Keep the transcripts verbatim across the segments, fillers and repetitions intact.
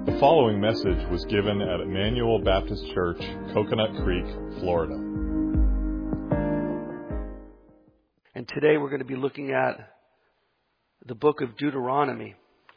The following message was given at Emmanuel Baptist Church, Coconut Creek, Florida. And today we're going to be looking at the book of Deuteronomy.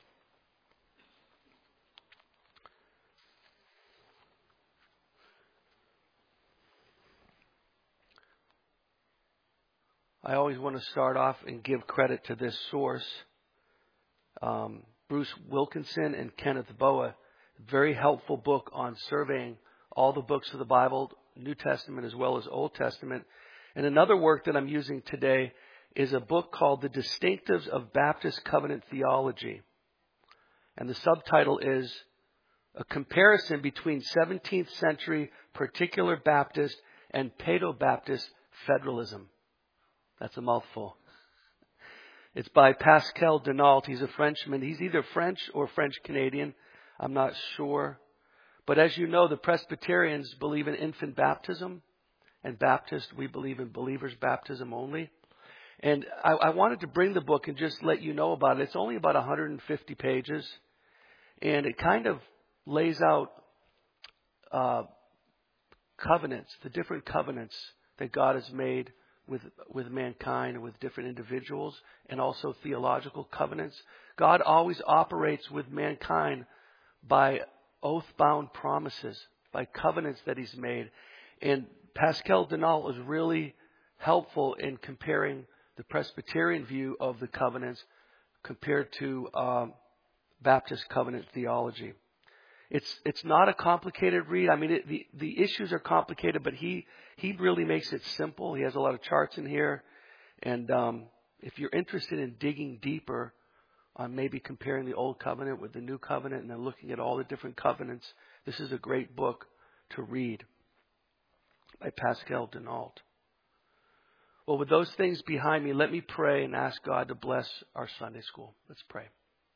I always want to start off and give credit to this source. Um, Bruce Wilkinson and Kenneth Boa, very helpful book on surveying all the books of the Bible, New Testament as well as Old Testament. And another work that I'm using today is a book called The Distinctives of Baptist Covenant Theology. And the subtitle is A Comparison Between seventeenth Century Particular Baptist and Paedo-Baptist Federalism. That's a mouthful. It's by Pascal Denault. He's a Frenchman. He's either French or French-Canadian. I'm not sure. But as you know, the Presbyterians believe in infant baptism. And Baptists, we believe in believers' baptism only. And I, I wanted to bring the book and just let you know about it. It's only about one hundred fifty pages. And it kind of lays out uh, covenants, the different covenants that God has made with with mankind and with different individuals, and also theological covenants. God always operates with mankind by oath-bound promises, by covenants that He's made. And Pascal Denault was really helpful in comparing the Presbyterian view of the covenants compared to um, Baptist covenant theology. It's it's not a complicated read. I mean, it, the the issues are complicated, but he he really makes it simple. He has a lot of charts in here, and um, if you're interested in digging deeper on maybe comparing the Old Covenant with the New Covenant and then looking at all the different covenants, this is a great book to read by Pascal Denault. Well, with those things behind me, let me pray and ask God to bless our Sunday school. Let's pray.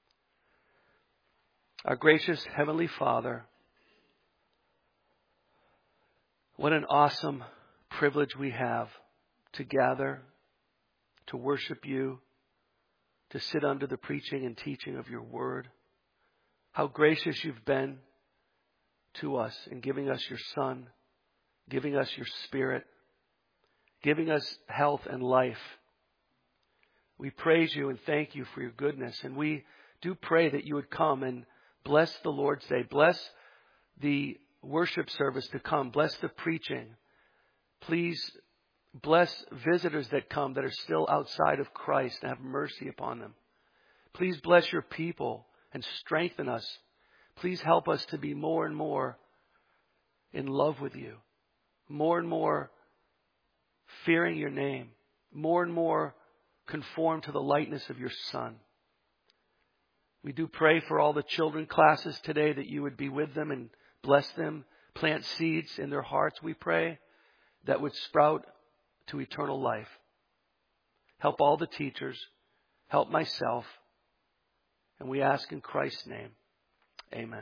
Our gracious Heavenly Father, what an awesome privilege we have to gather, to worship You, to sit under the preaching and teaching of Your Word. How gracious You've been to us in giving us Your Son, giving us Your Spirit, giving us health and life. We praise You and thank You for Your goodness. And we do pray that You would come and bless the Lord's Day. Bless the worship service to come. Bless the preaching. Please bless visitors that come that are still outside of Christ and have mercy upon them. Please bless Your people and strengthen us. Please help us to be more and more in love with You. More and more fearing Your name. More and more conform to the likeness of Your Son. We do pray for all the children classes today that You would be with them and bless them, plant seeds in their hearts, we pray, that would sprout to eternal life. Help all the teachers, help myself, and we ask in Christ's name, amen.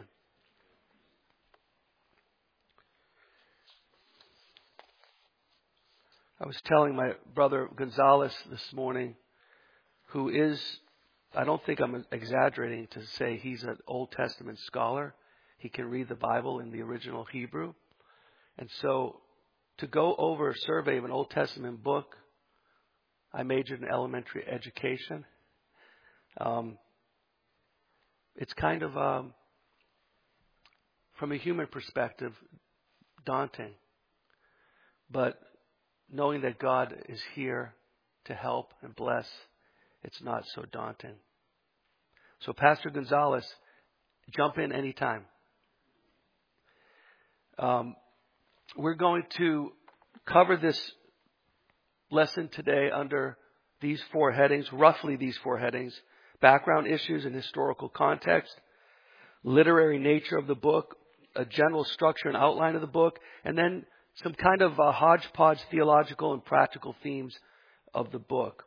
I was telling my brother Gonzalez this morning, who is, I don't think I'm exaggerating to say he's an Old Testament scholar. He can read the Bible in the original Hebrew. And so to go over a survey of an Old Testament book, I majored in elementary education. Um, it's kind of, um, from a human perspective, daunting. But knowing that God is here to help and bless, it's not so daunting. So Pastor Gonzalez, jump in anytime. Um, we're going to cover this lesson today under these four headings, roughly these four headings: background issues and historical context, literary nature of the book, a general structure and outline of the book, and then some kind of uh, hodgepodge theological and practical themes of the book.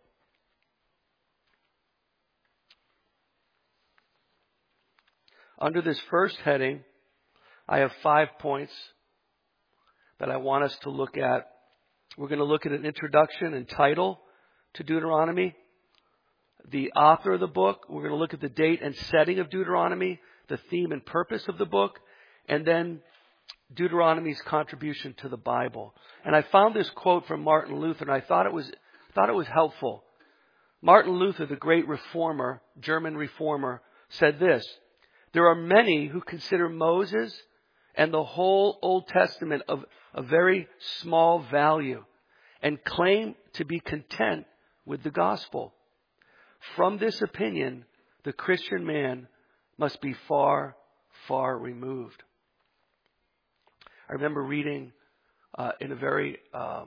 Under this first heading, I have five points that I want us to look at. We're going to look at an introduction and title to Deuteronomy, the author of the book. We're going to look at the date and setting of Deuteronomy, the theme and purpose of the book, and then Deuteronomy's contribution to the Bible. And I found this quote from Martin Luther, and I thought it was thought it was helpful. Martin Luther, the great reformer, German reformer, said this: "There are many who consider Moses and the whole Old Testament of a very small value and claim to be content with the gospel. From this opinion, the Christian man must be far, far removed." I remember reading uh, in a very um,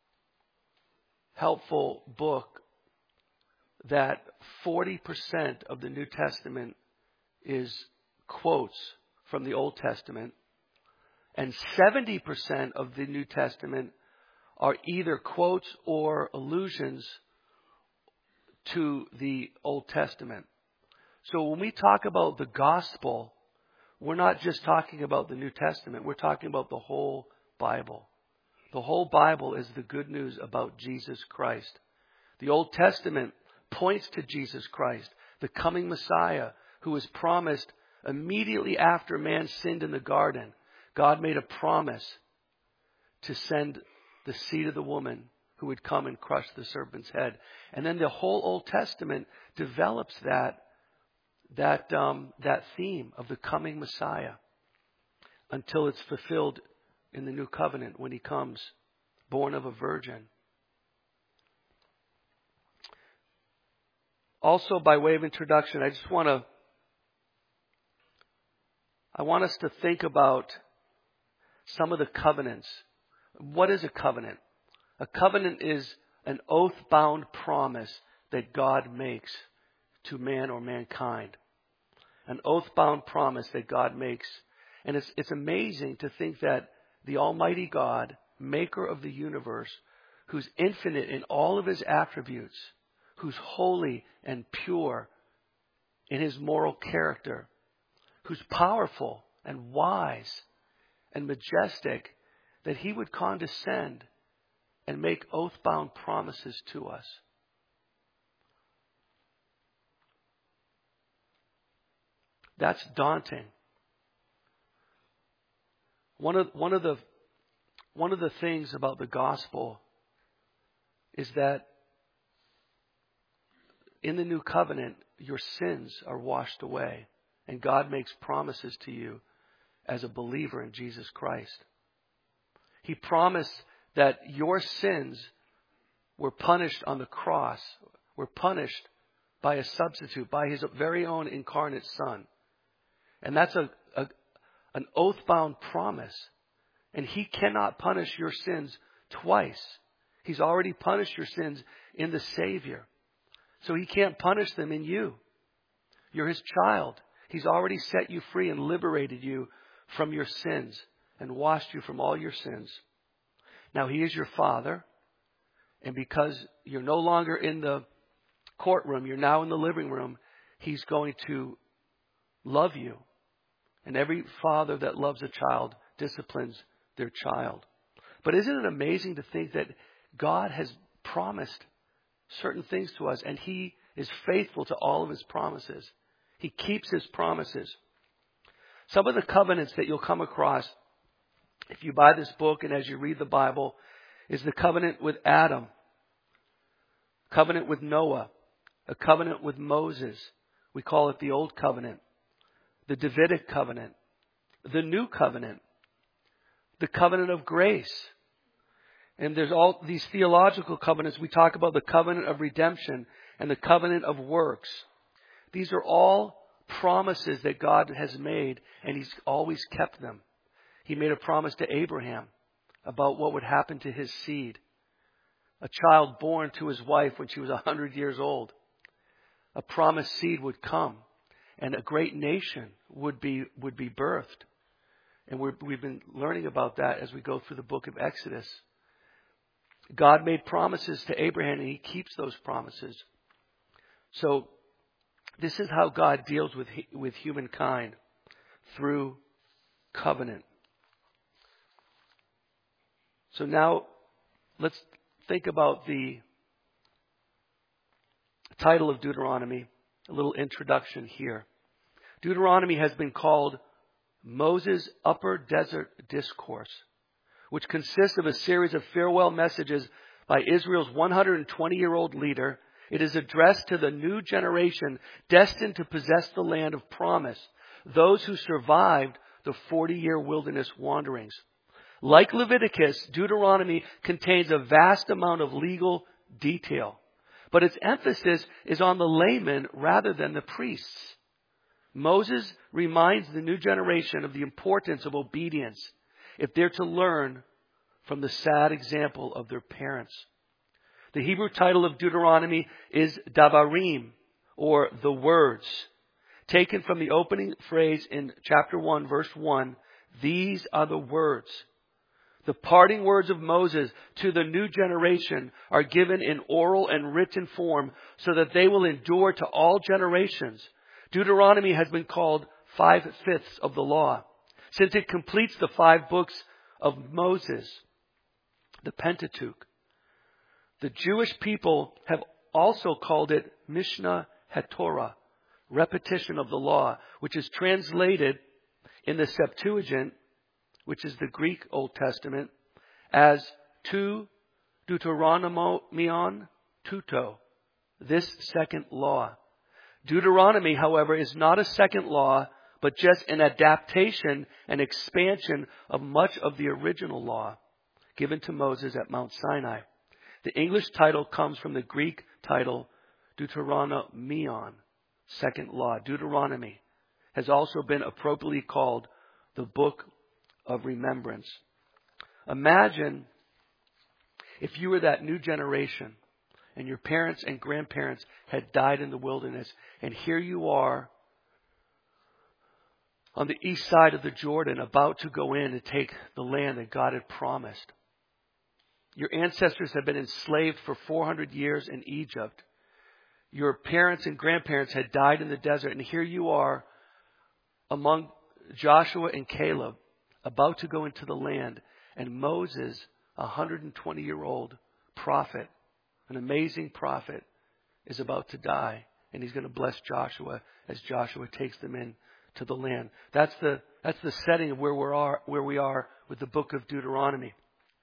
helpful book that forty percent of the New Testament is quotes from the Old Testament, and seventy percent of the New Testament are either quotes or allusions to the Old Testament. So when we talk about the gospel, we're not just talking about the New Testament. We're talking about the whole Bible. The whole Bible is the good news about Jesus Christ. The Old Testament points to Jesus Christ, the coming Messiah, who was promised immediately after man sinned in the garden. God made a promise to send the seed of the woman who would come and crush the serpent's head. And then the whole Old Testament develops that that um, that theme of the coming Messiah until it's fulfilled in the new covenant when he comes, born of a virgin. Also, by way of introduction, I just want to I want us to think about some of the covenants. What is a covenant? A covenant is an oath-bound promise that God makes to man or mankind. An oath-bound promise that God makes. And it's, it's amazing to think that the Almighty God, maker of the universe, who's infinite in all of his attributes, who's holy and pure in his moral character, who's powerful and wise and majestic, that he would condescend and make oath-bound promises to us. That's daunting. One of, one of the, one of the things about the gospel is that in the new covenant, your sins are washed away, and God makes promises to you as a believer in Jesus Christ. He promised that your sins were punished on the cross, were punished by a substitute, by his very own incarnate Son. And that's a, a an oath-bound promise. And he cannot punish your sins twice. He's already punished your sins in the Savior. So he can't punish them in you. You're his child. He's already set you free and liberated you from your sins and washed you from all your sins. Now he is your Father. And because you're no longer in the courtroom, you're now in the living room, he's going to love you. And every father that loves a child disciplines their child. But isn't it amazing to think that God has promised certain things to us, and he is faithful to all of his promises. He keeps his promises. Some of the covenants that you'll come across if you buy this book and as you read the Bible is the covenant with Adam, covenant with Noah, a covenant with Moses. We call it the Old Covenant. The Davidic covenant, the New Covenant, the covenant of grace. And there's all these theological covenants. We talk about the covenant of redemption and the covenant of works. These are all promises that God has made, and he's always kept them. He made a promise to Abraham about what would happen to his seed. A child born to his wife when she was one hundred years old. A promised seed would come. And a great nation would be would be birthed. And we're, we've been learning about that as we go through the book of Exodus. God made promises to Abraham, and he keeps those promises. So this is how God deals with with humankind, through covenant. So now let's think about the title of Deuteronomy. A little introduction here. Deuteronomy has been called Moses' Upper Desert Discourse, which consists of a series of farewell messages by Israel's one hundred twenty-year-old leader. It is addressed to the new generation destined to possess the land of promise, those who survived the forty-year wilderness wanderings. Like Leviticus, Deuteronomy contains a vast amount of legal detail, but its emphasis is on the layman rather than the priests. Moses reminds the new generation of the importance of obedience if they're to learn from the sad example of their parents. The Hebrew title of Deuteronomy is Davarim, or the words, taken from the opening phrase in chapter one, verse one, these are the words. The parting words of Moses to the new generation are given in oral and written form so that they will endure to all generations. Deuteronomy has been called five-fifths of the law, since it completes the five books of Moses, the Pentateuch. The Jewish people have also called it Mishnah HaTorah, repetition of the law, which is translated in the Septuagint, which is the Greek Old Testament, as tu Deuteronomion tuto, this second law. Deuteronomy, however, is not a second law, but just an adaptation and expansion of much of the original law given to Moses at Mount Sinai. The English title comes from the Greek title Deuteronomion, second law. Deuteronomy has also been appropriately called the book of remembrance. Imagine if you were that new generation and your parents and grandparents had died in the wilderness, and here you are on the east side of the Jordan about to go in and take the land that God had promised. Your ancestors have been enslaved for four hundred years in Egypt. Your parents and grandparents had died in the desert, and here you are among Joshua and Caleb about to go into the land, and Moses, a one hundred twenty-year-old prophet, an amazing prophet, is about to die, and he's going to bless Joshua as Joshua takes them in to the land. That's the that's the setting of where we are where we are with the book of Deuteronomy.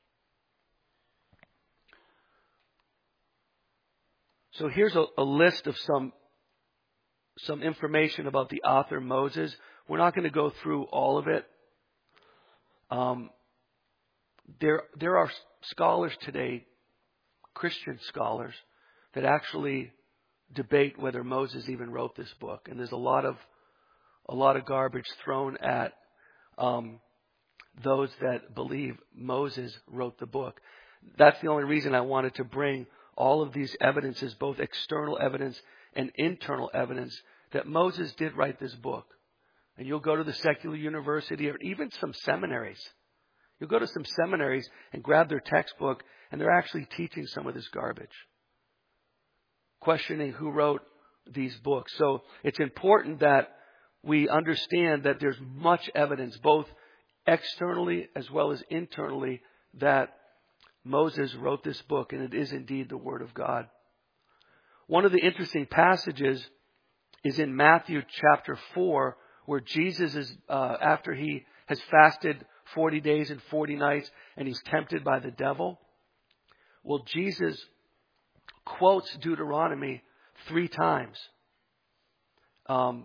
So here's a, a list of some some information about the author Moses. We're not going to go through all of it. Um, there there are scholars today, Christian scholars, that actually debate whether Moses even wrote this book, and there's a lot of a lot of garbage thrown at um, those that believe Moses wrote the book. That's the only reason I wanted to bring all of these evidences, both external evidence and internal evidence, that Moses did write this book. And you'll go to the secular university or even some seminaries. You'll go to some seminaries and grab their textbook, and they're actually teaching some of this garbage, questioning who wrote these books. So it's important that we understand that there's much evidence, both externally as well as internally, that Moses wrote this book, and it is indeed the Word of God. One of the interesting passages is in Matthew chapter four, where Jesus is, uh, after he has fasted forty days and forty nights, and he's tempted by the devil. Well, Jesus quotes Deuteronomy three times. Um,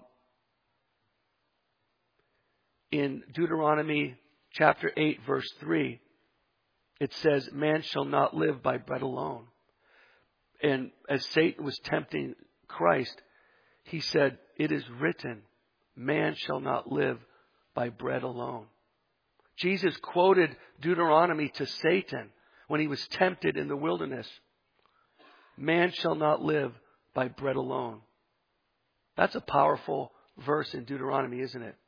in Deuteronomy chapter eight, verse three, it says, man shall not live by bread alone. And as Satan was tempting Christ, he said, it is written, man shall not live by bread alone. Jesus quoted Deuteronomy to Satan when he was tempted in the wilderness. Man shall not live by bread alone. That's a powerful verse in Deuteronomy, isn't it?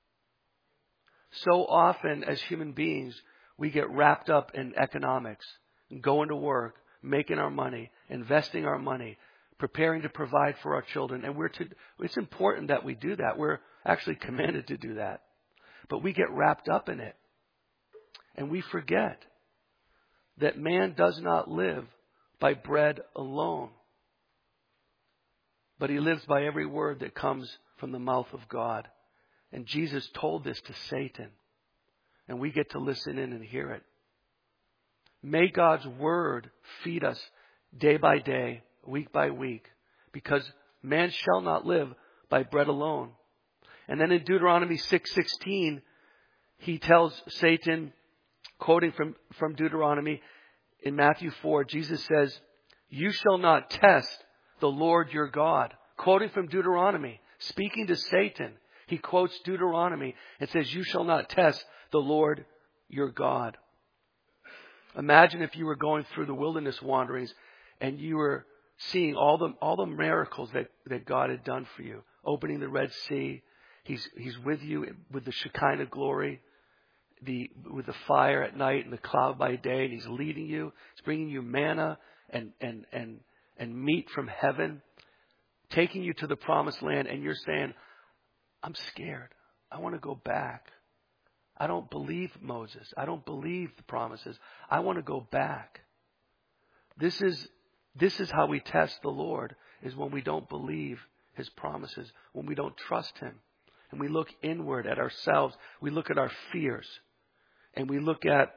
So often as human beings, we get wrapped up in economics, going to work, making our money, investing our money, preparing to provide for our children. And we're to, it's important that we do that. We're actually commanded to do that. But we get wrapped up in it. And we forget that man does not live by bread alone, but he lives by every word that comes from the mouth of God. And Jesus told this to Satan. And we get to listen in and hear it. May God's word feed us day by day, week by week, because man shall not live by bread alone. And then in Deuteronomy six sixteen, he tells Satan, quoting from, from Deuteronomy, in Matthew four, Jesus says, "You shall not test the Lord your God." Quoting from Deuteronomy, speaking to Satan, he quotes Deuteronomy and says, "You shall not test the Lord your God." Imagine if you were going through the wilderness wanderings and you were seeing all the all the miracles that, that God had done for you. Opening the Red Sea. He's He's with you with the Shekinah glory, the with the fire at night and the cloud by day, and He's leading you. He's bringing you manna and and and and meat from heaven, taking you to the promised land, and you're saying, "I'm scared. I want to go back. I don't believe Moses. I don't believe the promises. I want to go back." This is this is how we test the Lord, is when we don't believe His promises, when we don't trust Him. And we look inward at ourselves. We look at our fears. And we look at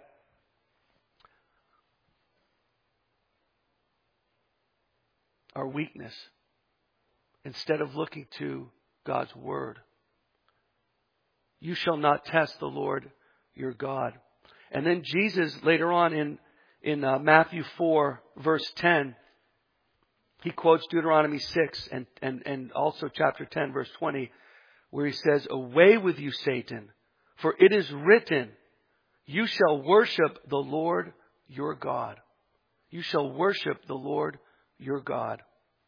our weakness instead of looking to God's word. You shall not test the Lord your God. And then Jesus, later on in, in uh, Matthew four, verse ten, he quotes Deuteronomy six and, and, and also chapter ten, verse twenty, where he says, "Away with you, Satan, for it is written, you shall worship the Lord your God." You shall worship the Lord your God.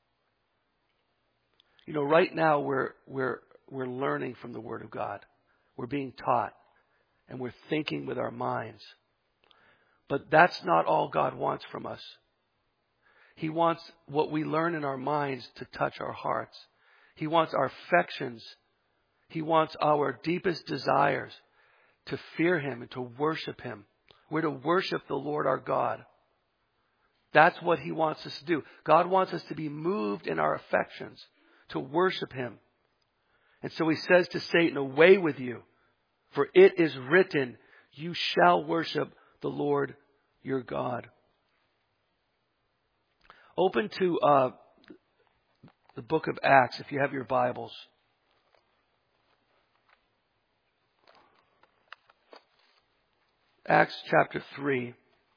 You know, right now we're we're we're learning from the Word of God. We're being taught, and we're thinking with our minds. But that's not all God wants from us. He wants what we learn in our minds to touch our hearts. He wants our affections. He wants our deepest desires to fear Him and to worship Him. We're to worship the Lord our God. That's what He wants us to do. God wants us to be moved in our affections, to worship Him. And so He says to Satan, "Away with you, for it is written, you shall worship the Lord your God." Open to uh, the book of Acts, if you have your Bibles. Acts chapter three.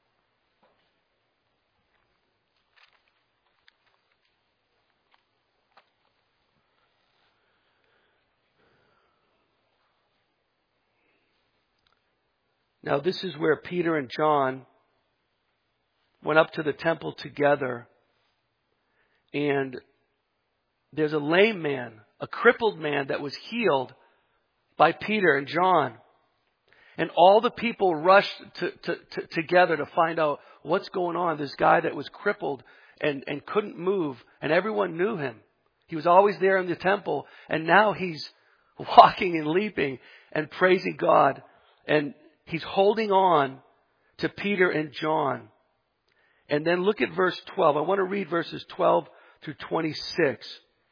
Now this is where Peter and John went up to the temple together. And there's a lame man, a crippled man that was healed by Peter and John. And all the people rushed to, to, to, together to find out what's going on. This guy that was crippled and, and couldn't move, and everyone knew him. He was always there in the temple, and now he's walking and leaping and praising God. And he's holding on to Peter and John. And then look at verse twelve. I want to read verses twelve through twenty-six.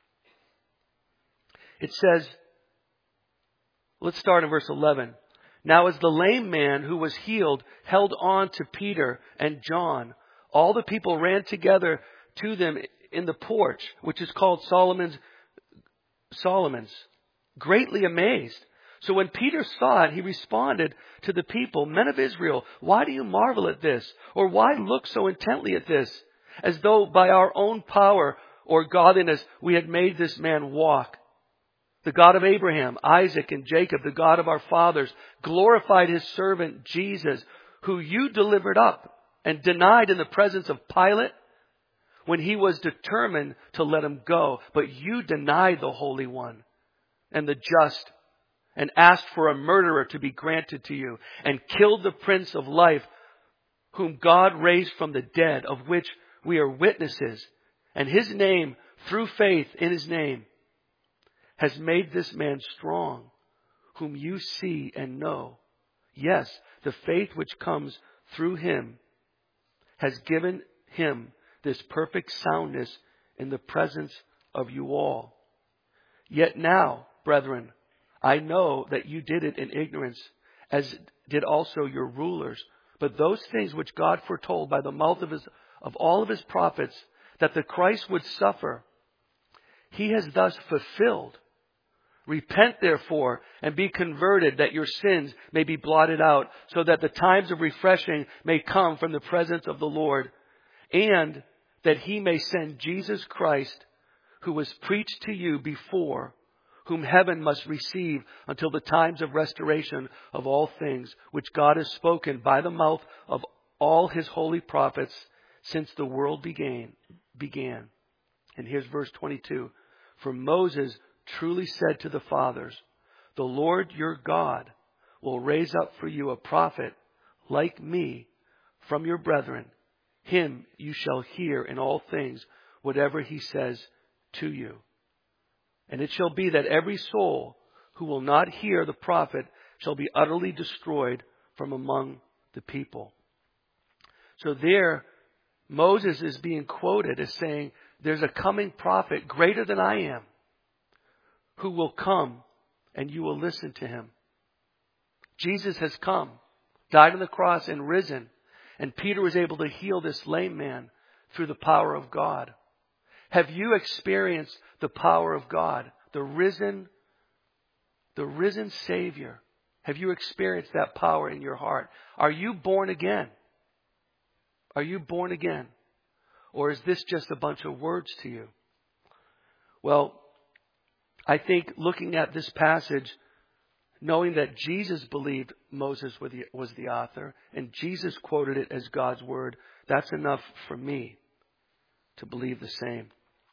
It says, let's start in verse eleven. "Now as the lame man who was healed held on to Peter and John, all the people ran together to them in the porch, which is called Solomon's, Solomon's, greatly amazed. So when Peter saw it, he responded to the people, 'Men of Israel, why do you marvel at this? Or why look so intently at this? As though by our own power or godliness we had made this man walk. The God of Abraham, Isaac, and Jacob, the God of our fathers, glorified His servant Jesus, who you delivered up and denied in the presence of Pilate when he was determined to let him go. But you denied the Holy One and the just, and asked for a murderer to be granted to you, and killed the Prince of Life, whom God raised from the dead, of which we are witnesses. And His name, through faith in His name, has made this man strong, whom you see and know. Yes, the faith which comes through Him has given Him this perfect soundness in the presence of you all. Yet now, brethren, I know that you did it in ignorance, as did also your rulers. But those things which God foretold by the mouth of his, of all of his prophets, that the Christ would suffer, he has thus fulfilled. Repent therefore and be converted, that your sins may be blotted out, so that the times of refreshing may come from the presence of the Lord, and that he may send Jesus Christ, who was preached to you before, whom heaven must receive until the times of restoration of all things, which God has spoken by the mouth of all his holy prophets since the world began. began. And here's verse twenty-two. For Moses truly said to the fathers, the Lord your God will raise up for you a prophet like me from your brethren. Him you shall hear in all things, whatever he says to you. And it shall be that every soul who will not hear the prophet shall be utterly destroyed from among the people. So there, Moses is being quoted as saying, there's a coming prophet greater than I am, who will come and you will listen to him. Jesus has come, died on the cross and risen. And Peter was able to heal this lame man through the power of God. Have you experienced the power of God? The risen, the risen Savior. Have you experienced that power in your heart? Are you born again? Are you born again? Or is this just a bunch of words to you? Well, I think looking at this passage, knowing that Jesus believed Moses was the, was the author, and Jesus quoted it as God's word, that's enough for me to believe the same.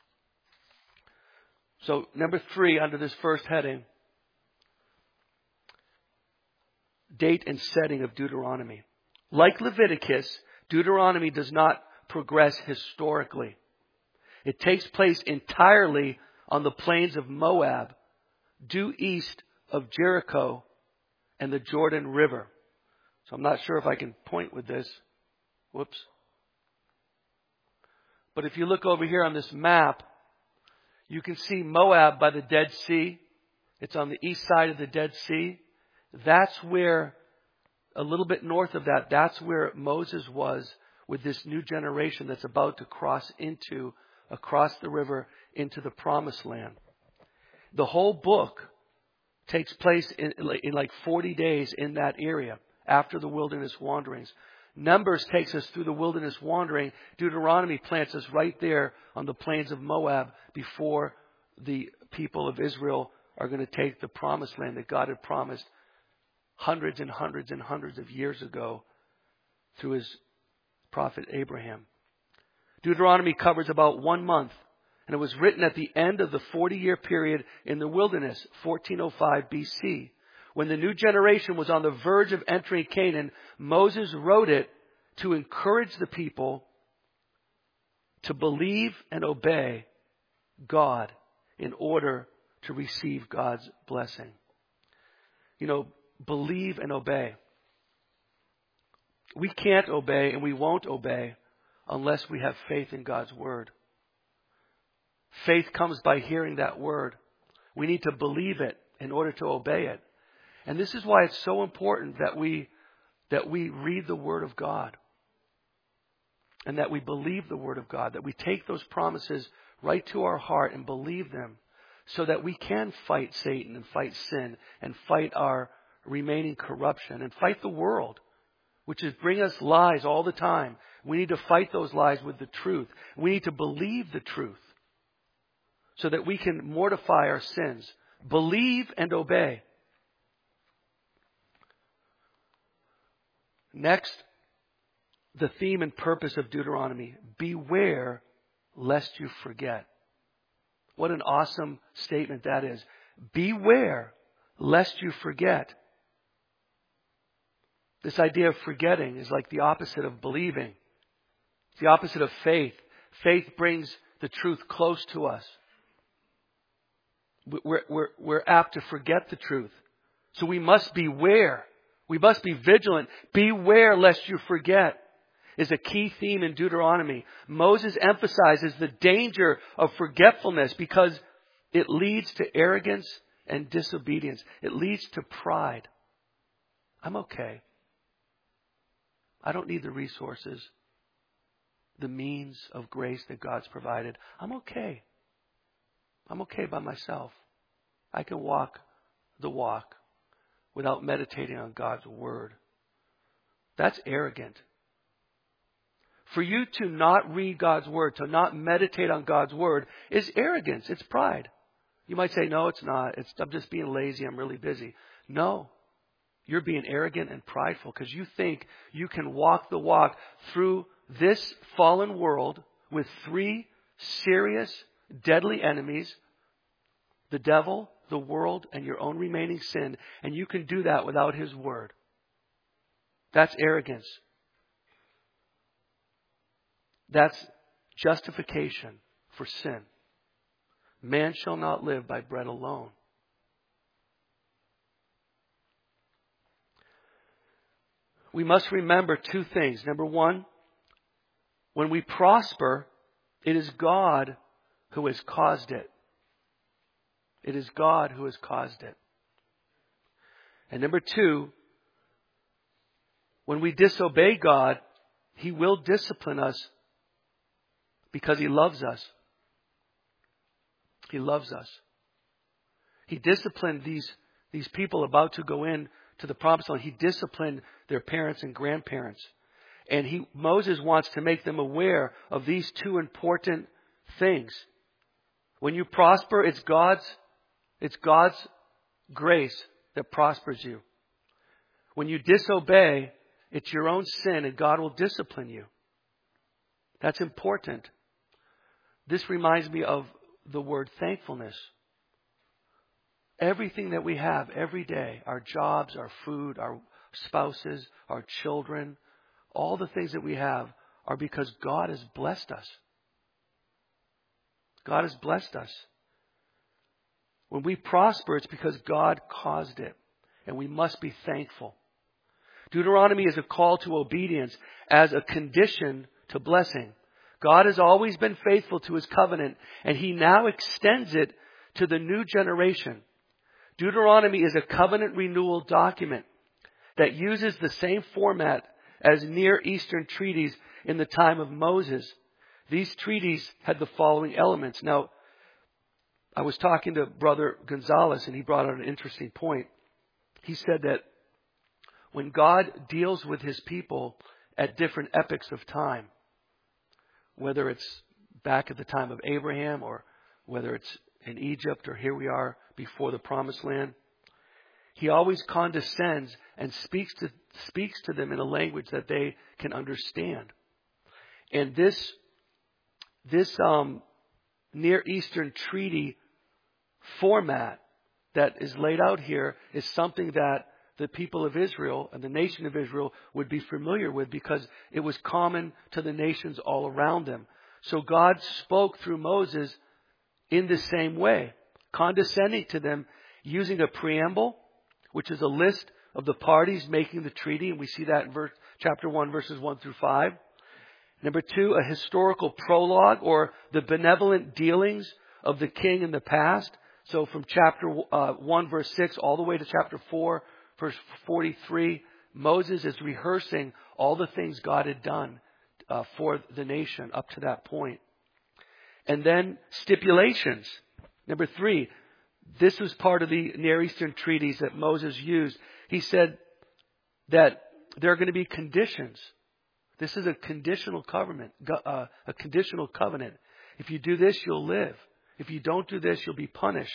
So, number three, under this first heading, date and setting of Deuteronomy. Like Leviticus, Deuteronomy does not progress historically. It takes place entirely on the plains of Moab, due east of Jericho and the Jordan River. So I'm not sure if I can point with this. Whoops. But if you look over here on this map, you can see Moab by the Dead Sea. It's on the east side of the Dead Sea. That's where, a little bit north of that, that's where Moses was with this new generation that's about to cross into, across the river into the Promised Land. The whole book takes place in, in like forty days in that area after the wilderness wanderings. Numbers takes us through the wilderness wandering. Deuteronomy plants us right there on the plains of Moab before the people of Israel are going to take the Promised Land that God had promised hundreds and hundreds and hundreds of years ago through his prophet Abraham. Deuteronomy covers about one month, and it was written at the end of the forty-year period in the wilderness, fourteen oh five B C. When the new generation was on the verge of entering Canaan, Moses wrote it to encourage the people to believe and obey God in order to receive God's blessing. You know, believe and obey. We can't obey and we won't obey unless we have faith in God's word. Faith comes by hearing that word. We need to believe it in order to obey it. And this is why it's so important that we that we read the word of God. And that we believe the word of God. That we take those promises right to our heart and believe them. So that we can fight Satan and fight sin and fight our remaining corruption and fight the world, which is bring us lies all the time. We need to fight those lies with the truth. We need to believe the truth so that we can mortify our sins. Believe and obey. Next, the theme and purpose of Deuteronomy. Beware lest you forget. What an awesome statement that is. Beware lest you forget. This idea of forgetting is like the opposite of believing. It's the opposite of faith. Faith brings the truth close to us. We're, we're, we're apt to forget the truth. So we must beware. We must be vigilant. Beware lest you forget is a key theme in Deuteronomy. Moses emphasizes the danger of forgetfulness because It leads to arrogance and disobedience. It leads to pride. I'm okay. I don't need the resources, the means of grace that God's provided. I'm okay. I'm okay by myself. I can walk the walk without meditating on God's word. That's arrogant. For you to not read God's word, to not meditate on God's word, is arrogance. It's pride. You might say, no, it's not. It's, I'm just being lazy. I'm really busy. No. You're being arrogant and prideful because you think you can walk the walk through this fallen world with three serious, deadly enemies, the devil, the world, and your own remaining sin, and you can do that without His word. That's arrogance. That's justification for sin. Man shall not live by bread alone. We must remember two things. Number one, when we prosper, it is God who has caused it. It is God who has caused it. And number two, when we disobey God, He will discipline us because He loves us. He loves us. He disciplined these, these people about to go in to the promised land. He disciplined their parents and grandparents. And he, Moses wants to make them aware of these two important things. When you prosper, it's God's, it's God's grace that prospers you. When you disobey, it's your own sin and God will discipline you. That's important. This reminds me of the word thankfulness. Everything that we have every day, our jobs, our food, our spouses, our children, all the things that we have are because God has blessed us. God has blessed us. When we prosper, it's because God caused it. And we must be thankful. Deuteronomy is a call to obedience as a condition to blessing. God has always been faithful to His covenant, and He now extends it to the new generation. Deuteronomy is a covenant renewal document that uses the same format as Near Eastern treaties in the time of Moses. These treaties had the following elements. Now, I was talking to Brother Gonzalez, and he brought out an interesting point. He said that when God deals with His people at different epochs of time, whether it's back at the time of Abraham or whether it's in Egypt or here we are before the promised land, He always condescends and speaks to speaks to them in a language that they can understand. And this this um, Near Eastern treaty format that is laid out here is something that the people of Israel and the nation of Israel would be familiar with because it was common to the nations all around them. So God spoke through Moses in the same way, condescending to them using a preamble, which is a list of the parties making the treaty. And we see that in verse, chapter one, verses one through five. Number two, a historical prologue or the benevolent dealings of the king in the past. So from chapter uh, one, verse six, all the way to chapter four, verse forty-three, Moses is rehearsing all the things God had done uh, for the nation up to that point. And then stipulations. Number three, this was part of the Near Eastern treaties that Moses used. He said that there are going to be conditions. This is a conditional covenant. Uh, a conditional covenant. If you do this, you'll live. If you don't do this, you'll be punished.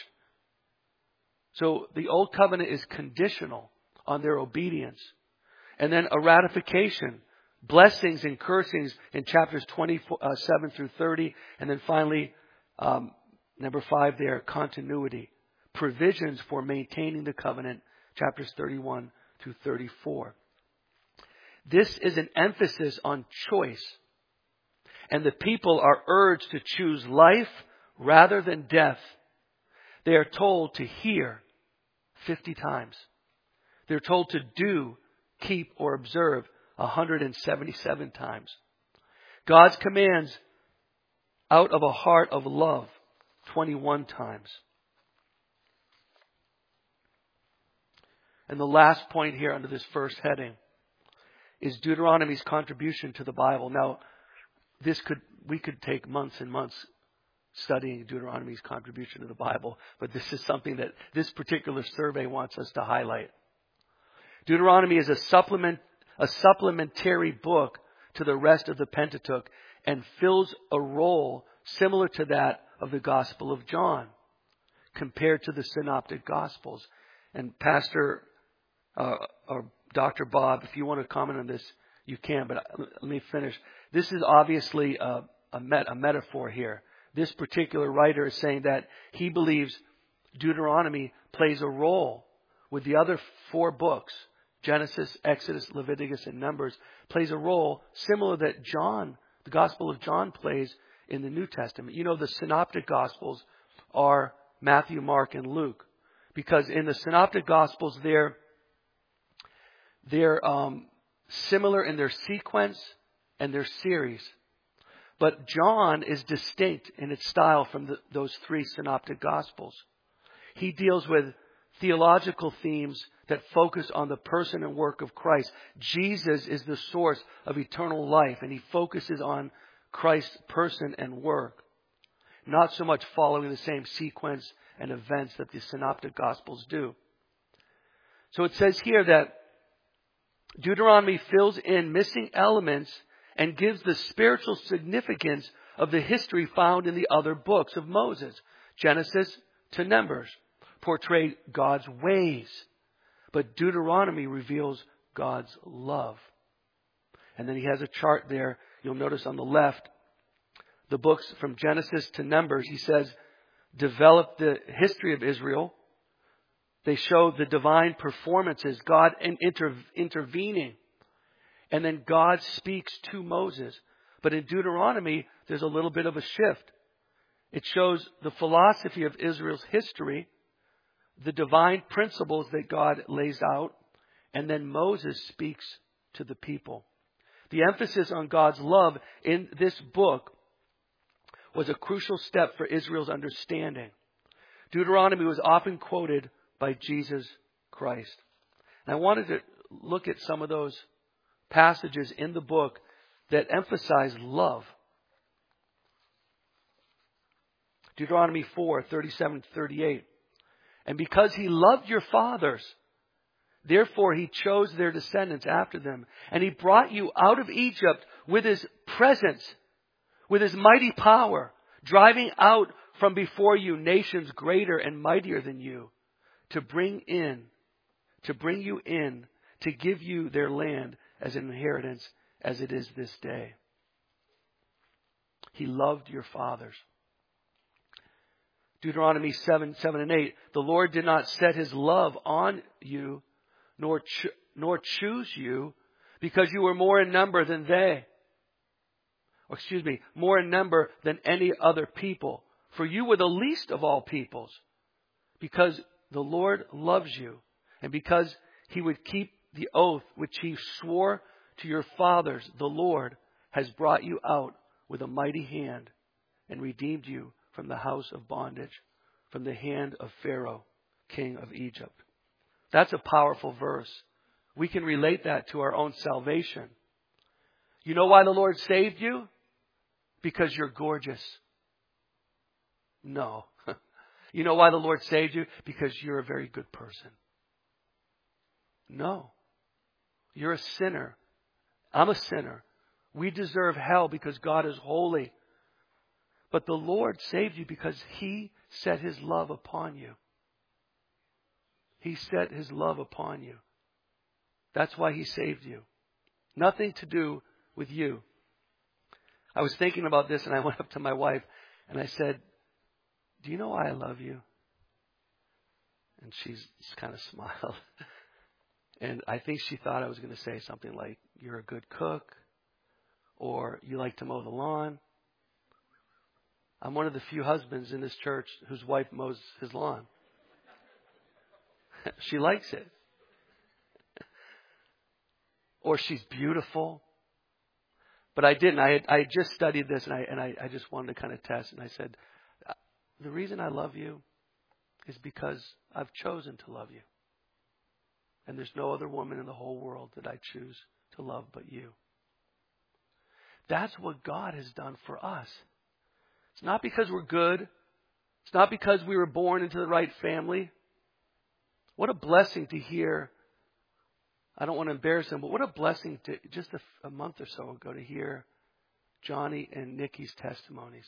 So the old covenant is conditional on their obedience. And then a ratification. Blessings and cursings in chapters twenty-seven through thirty. And then finally, um, number five there, continuity. Provisions for maintaining the covenant, chapters thirty-one through thirty-four. This is an emphasis on choice. And the people are urged to choose life rather than death. They are told to hear fifty times. They're told to do, keep, or observe one hundred seventy-seven times. God's commands out of a heart of love twenty-one times. And the last point here under this first heading is Deuteronomy's contribution to the Bible. Now, this could we could take months and months studying Deuteronomy's contribution to the Bible, but this is something that this particular survey wants us to highlight. Deuteronomy is a supplement, a supplementary book to the rest of the Pentateuch and fills a role similar to that of the Gospel of John compared to the Synoptic Gospels. And Pastor uh, or Doctor Bob, if you want to comment on this, you can, but let me finish. This is obviously a, a, met, a metaphor here. This particular writer is saying that he believes Deuteronomy plays a role with the other four books, Genesis, Exodus, Leviticus, and Numbers, plays a role similar that John, the Gospel of John, plays in the New Testament. You know, the Synoptic Gospels are Matthew, Mark, and Luke. Because in the Synoptic Gospels, they're, they're um, similar in their sequence and their series. But John is distinct in its style from the, those three Synoptic Gospels. He deals with theological themes that focus on the person and work of Christ. Jesus is the source of eternal life, and he focuses on Christ's person and work, not so much following the same sequence and events that the Synoptic Gospels do. So it says here that Deuteronomy fills in missing elements and gives the spiritual significance of the history found in the other books of Moses. Genesis to Numbers portray God's ways, but Deuteronomy reveals God's love. And then he has a chart there. You'll notice on the left, the books from Genesis to Numbers, he says, develop the history of Israel. They show the divine performances, God inter- intervening. And then God speaks to Moses. But in Deuteronomy, there's a little bit of a shift. It shows the philosophy of Israel's history, the divine principles that God lays out, and then Moses speaks to the people. The emphasis on God's love in this book was a crucial step for Israel's understanding. Deuteronomy was often quoted by Jesus Christ. And I wanted to look at some of those passages in the book that emphasize love. Deuteronomy four, thirty-seven to thirty-eight. And because he loved your fathers, therefore he chose their descendants after them. And he brought you out of Egypt with his presence, with his mighty power, driving out from before you nations greater and mightier than you, to bring in, to bring you in, to give you their land as an inheritance as it is this day. He loved your fathers. Deuteronomy seven, seven and eight. The Lord did not set his love on you, nor cho- nor choose you, because you were more in number than they. Or excuse me, more in number than any other people. For you were the least of all peoples, because the Lord loves you, and because he would keep the oath which he swore to your fathers. The Lord has brought you out with a mighty hand and redeemed you from the house of bondage, from the hand of Pharaoh, king of Egypt. That's a powerful verse. We can relate that to our own salvation. You know why the Lord saved you? Because you're gorgeous. No. You know why the Lord saved you? Because you're a very good person. No. You're a sinner. I'm a sinner. We deserve hell because God is holy. But the Lord saved you because he set his love upon you. He set his love upon you. That's why he saved you. Nothing to do with you. I was thinking about this and I went up to my wife and I said, do you know why I love you? And she's kind of smiled. And I think she thought I was going to say something like, you're a good cook, or you like to mow the lawn. I'm one of the few husbands in this church whose wife mows his lawn. She likes it. Or she's beautiful. But I didn't. I had, I had just studied this, and I and I, I just wanted to kind of test. And I said, the reason I love you is because I've chosen to love you. And there's no other woman in the whole world that I choose to love but you. That's what God has done for us. It's not because we're good. It's not because we were born into the right family. What a blessing to hear. I don't want to embarrass them, but what a blessing to just a, a month or so ago to hear Johnny and Nikki's testimonies.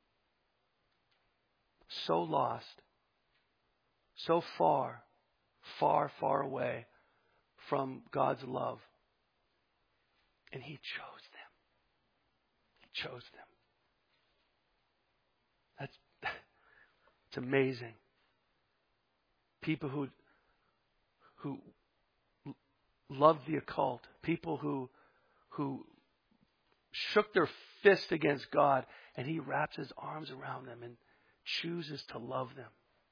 So lost. So far, far, far away from God's love. And He chose them. He chose them. That's it's amazing. People who who loved the occult, people who who shook their fist against God, and He wraps His arms around them and chooses to love them.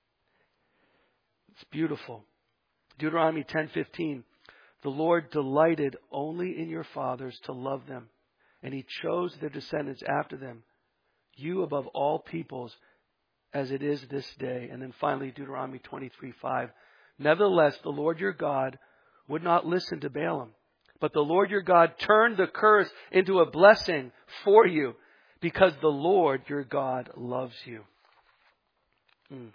It's beautiful. Deuteronomy ten fifteen. The Lord delighted only in your fathers to love them, and He chose their descendants after them, you above all peoples, as it is this day. And then finally, Deuteronomy twenty-three five. Nevertheless, the Lord your God would not listen to Balaam, but the Lord your God turned the curse into a blessing for you, because the Lord your God loves you. Hmm.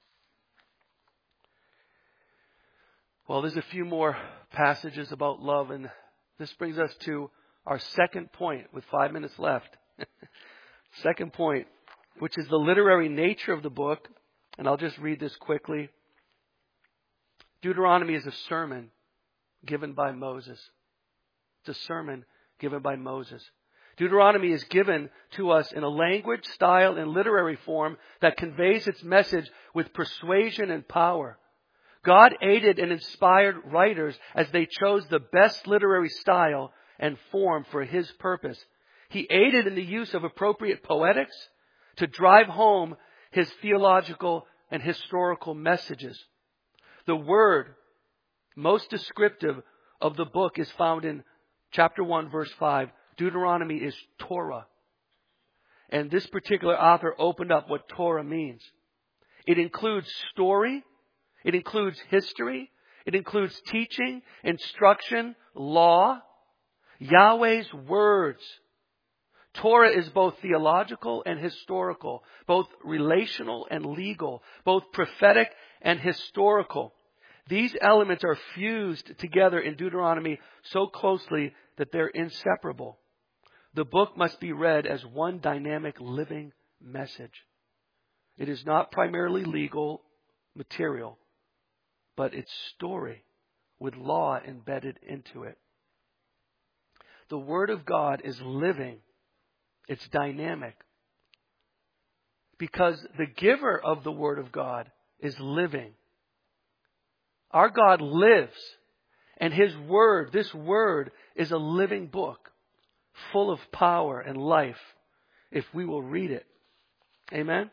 Well, there's a few more passages about love, and this brings us to our second point with five minutes left. Second point, which is the literary nature of the book, and I'll just read this quickly. Deuteronomy is a sermon given by Moses. It's a sermon given by Moses. Deuteronomy is given to us in a language, style, and literary form that conveys its message with persuasion and power. God aided and inspired writers as they chose the best literary style and form for His purpose. He aided in the use of appropriate poetics to drive home His theological and historical messages. The word most descriptive of the book is found in chapter one, verse five. Deuteronomy is Torah. And this particular author opened up what Torah means. It includes story. It includes history. It includes teaching, instruction, law, Yahweh's words. Torah is both theological and historical, both relational and legal, both prophetic and historical. These elements are fused together in Deuteronomy so closely that they're inseparable. The book must be read as one dynamic, living message. It is not primarily legal material, but it's story with law embedded into it. The Word of God is living. It's dynamic. Because the giver of the Word of God is living. Our God lives. And His Word, this Word, is a living book full of power and life if we will read it. Amen?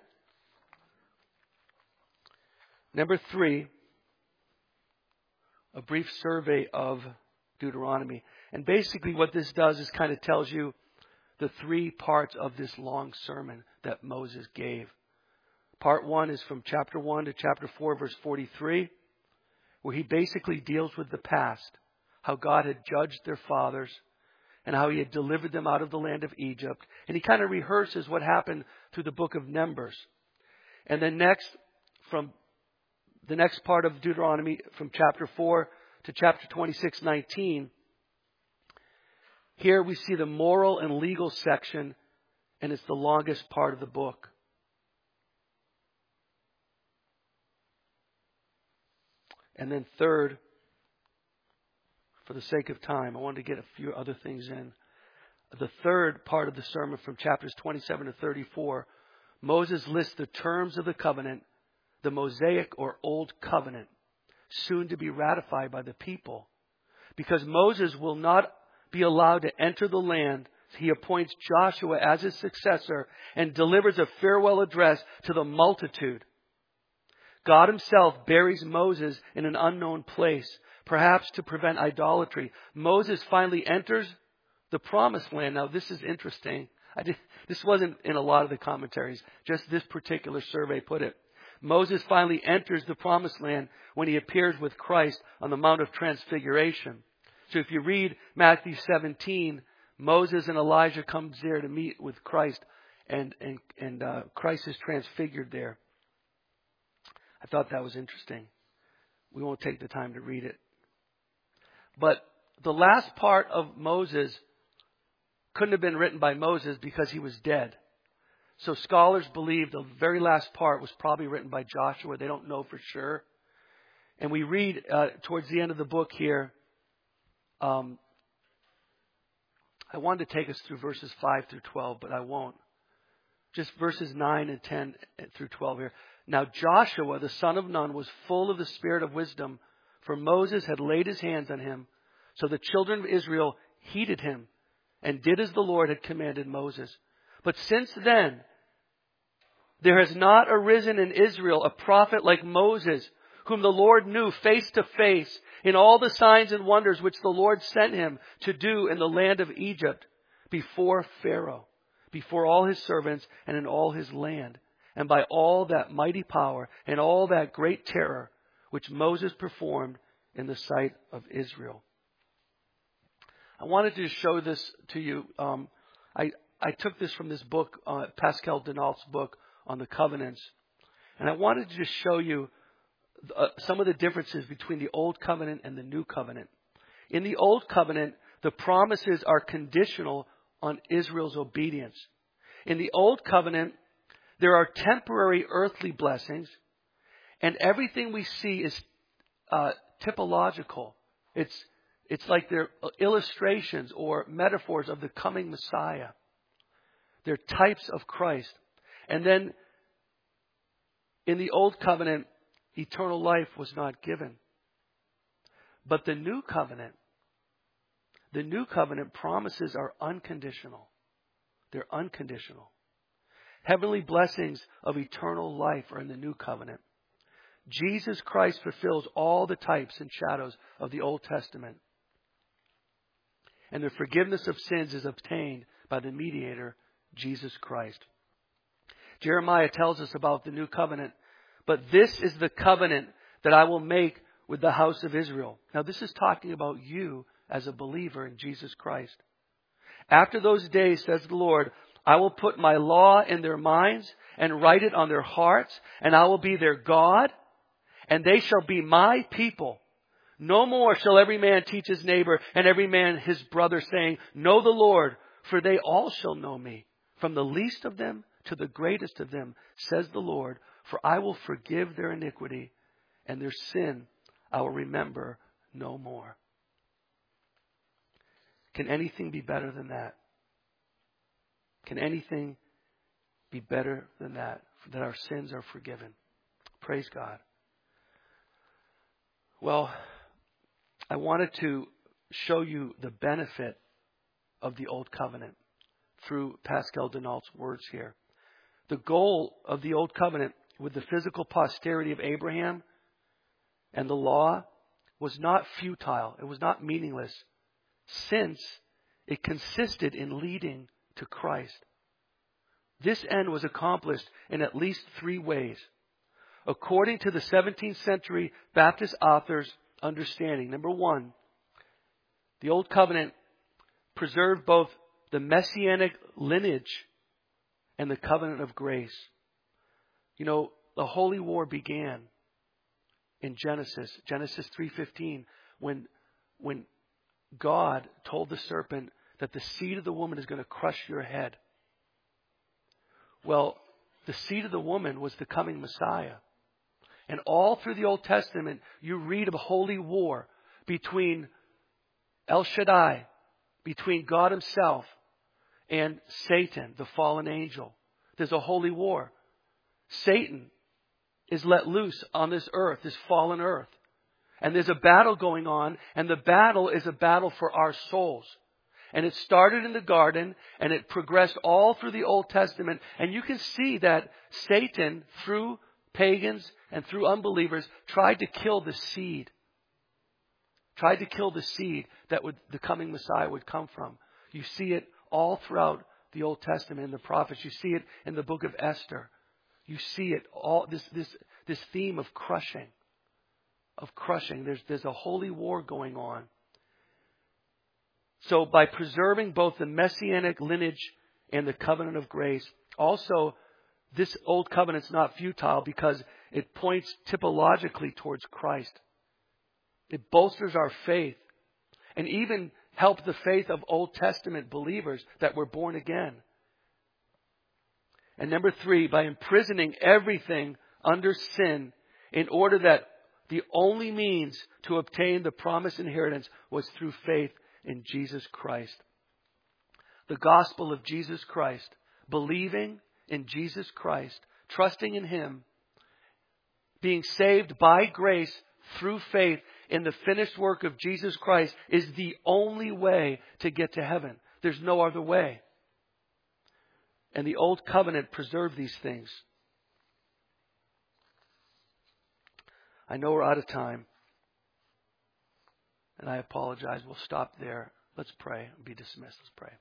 Number three, a brief survey of Deuteronomy. And basically what this does is kind of tells you the three parts of this long sermon that Moses gave. Part one is from chapter one to chapter four, verse forty-three, where he basically deals with the past, how God had judged their fathers and how He had delivered them out of the land of Egypt. And he kind of rehearses what happened through the book of Numbers. And then next, from the next part of Deuteronomy, from chapter four to chapter twenty-six nineteen, here we see the moral and legal section, and it's the longest part of the book. And then third, for the sake of time, I wanted to get a few other things in. The third part of the sermon from chapters twenty-seven to thirty-four, Moses lists the terms of the covenant, the Mosaic or Old Covenant, soon to be ratified by the people. Because Moses will not be allowed to enter the land, he appoints Joshua as his successor and delivers a farewell address to the multitude. God Himself buries Moses in an unknown place, perhaps to prevent idolatry. Moses finally enters the promised land. Now, this is interesting. I did, this wasn't in a lot of the commentaries. Just this particular survey put it. Moses finally enters the promised land when he appears with Christ on the Mount of Transfiguration. So if you read Matthew seventeen, Moses and Elijah comes there to meet with Christ, and, and, and uh, Christ is transfigured there. I thought that was interesting. We won't take the time to read it. But the last part of Moses couldn't have been written by Moses because he was dead. So scholars believe the very last part was probably written by Joshua. They don't know for sure. And we read uh, towards the end of the book here, um, I wanted to take us through verses five through twelve, but I won't. Just verses nine and ten through twelve here. Now Joshua, the son of Nun, was full of the spirit of wisdom, for Moses had laid his hands on him. So the children of Israel heeded him and did as the Lord had commanded Moses. But since then, there has not arisen in Israel a prophet like Moses, whom the Lord knew face to face in all the signs and wonders which the Lord sent him to do in the land of Egypt before Pharaoh, before all his servants and in all his land, and by all that mighty power and all that great terror which Moses performed in the sight of Israel. I wanted to show this to you. Um, I, I took this from this book, uh, Pascal Denault's book on the covenants. And I wanted to just show you uh, some of the differences between the Old Covenant and the New Covenant. In the Old Covenant, the promises are conditional on Israel's obedience. In the Old Covenant, there are temporary earthly blessings, and everything we see is uh, typological. It's It's like they're illustrations or metaphors of the coming Messiah. They're types of Christ. And then in the Old Covenant, eternal life was not given. But the New Covenant, the New Covenant promises are unconditional. They're unconditional. Heavenly blessings of eternal life are in the New Covenant. Jesus Christ fulfills all the types and shadows of the Old Testament. And the forgiveness of sins is obtained by the mediator, Jesus Christ. Jeremiah tells us about the new covenant. But this is the covenant that I will make with the house of Israel. Now this is talking about you as a believer in Jesus Christ. After those days, says the Lord, I will put my law in their minds and write it on their hearts, and I will be their God, and they shall be my people. No more shall every man teach his neighbor and every man his brother, saying, Know the Lord, for they all shall know me, from the least of them to the greatest of them, says the Lord, for I will forgive their iniquity, and their sin I will remember no more. Can anything be better than that? Can anything be better than that? That our sins are forgiven. Praise God. Well, I wanted to show you the benefit of the Old Covenant through Pascal Denault's words here. The goal of the Old Covenant with the physical posterity of Abraham and the law was not futile. It was not meaningless, since it consisted in leading to Christ. This end was accomplished in at least three ways. According to the seventeenth century Baptist author's understanding, number one, the Old Covenant preserved both the messianic lineage and the covenant of grace. You know, the Holy War began in Genesis, Genesis three fifteen, when, when God told the serpent that the seed of the woman is going to crush your head. Well, the seed of the woman was the coming Messiah. And all through the Old Testament, you read of a holy war between El Shaddai, between God himself, and Satan, the fallen angel. There's a holy war. Satan is let loose on this earth, this fallen earth. And there's a battle going on, and the battle is a battle for our souls. And it started in the garden, and it progressed all through the Old Testament. And you can see that Satan, through pagans and through unbelievers, tried to kill the seed. Tried to kill the seed that would, the coming Messiah would come from. You see it all throughout the Old Testament in the prophets. You see it in the book of Esther. You see it all. This, this, this theme of crushing, of crushing. There's, there's a holy war going on. So by preserving both the messianic lineage and the covenant of grace, also this old covenant's not futile because it points typologically towards Christ. It bolsters our faith and even helped the faith of Old Testament believers that were born again. And number three, by imprisoning everything under sin in order that the only means to obtain the promised inheritance was through faith in Jesus Christ. The gospel of Jesus Christ, believing in Jesus Christ, trusting in Him, being saved by grace through faith in the finished work of Jesus Christ is the only way to get to heaven. There's no other way. And the old covenant preserved these things. I know we're out of time. And I apologize. We'll stop there. Let's pray and be dismissed. Let's pray.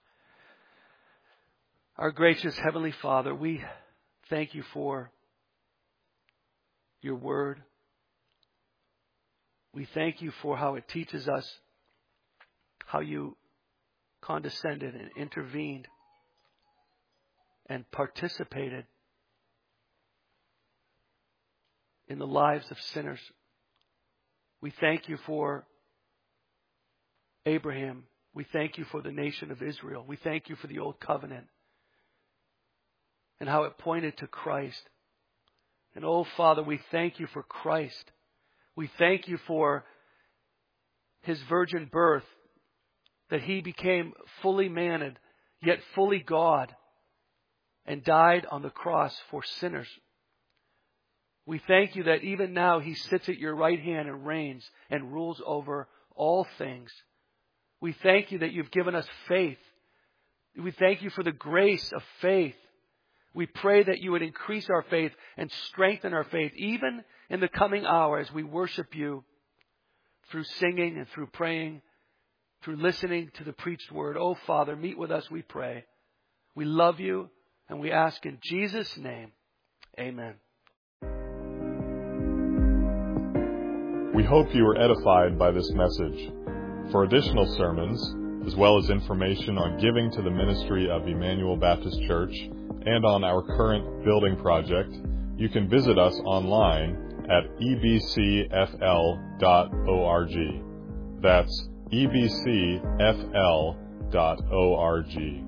Our gracious Heavenly Father, we thank you for your word. We thank you for how it teaches us how you condescended and intervened and participated in the lives of sinners. We thank you for Abraham. We thank you for the nation of Israel. We thank you for the old covenant and how it pointed to Christ. And oh, Father, we thank you for Christ. We thank you for His virgin birth, that He became fully man and yet fully God and died on the cross for sinners. We thank you that even now He sits at your right hand and reigns and rules over all things. We thank you that you've given us faith. We thank you for the grace of faith. We pray that you would increase our faith and strengthen our faith, even in the coming hour as we worship you through singing and through praying, through listening to the preached word. Oh, Father, meet with us, we pray. We love you, and we ask in Jesus' name, amen. We hope you were edified by this message. For additional sermons, as well as information on giving to the ministry of Emmanuel Baptist Church and on our current building project, you can visit us online at e b c f l dot org. That's e b c f l dot org.